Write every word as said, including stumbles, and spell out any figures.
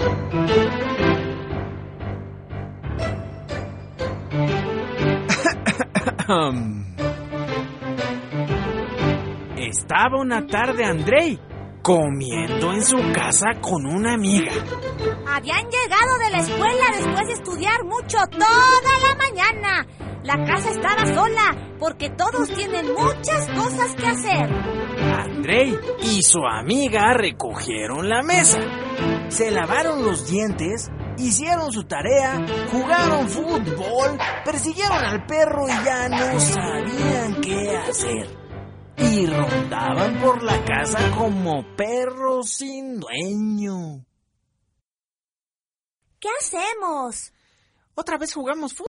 Estaba una tarde Andrei comiendo en su casa con una amiga. Habían llegado de la escuela después de estudiar mucho toda la mañana. La casa estaba sola porque todos tienen muchas cosas que hacer. Andrei y su amiga recogieron la mesa, se lavaron los dientes, hicieron su tarea, jugaron fútbol, persiguieron al perro y ya no sabían qué hacer. Y rondaban por la casa como perros sin dueño. ¿Qué hacemos? Otra vez jugamos fútbol.